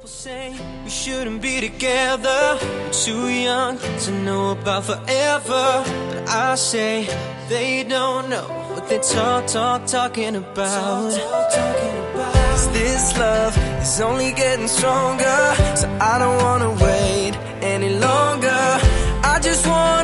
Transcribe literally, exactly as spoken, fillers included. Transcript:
Say we shouldn't be together, we're too young to know about forever. But I say they don't know what they talk, talk, talking about. Cause this love is only getting stronger, so I don't wanna wait any longer. I just want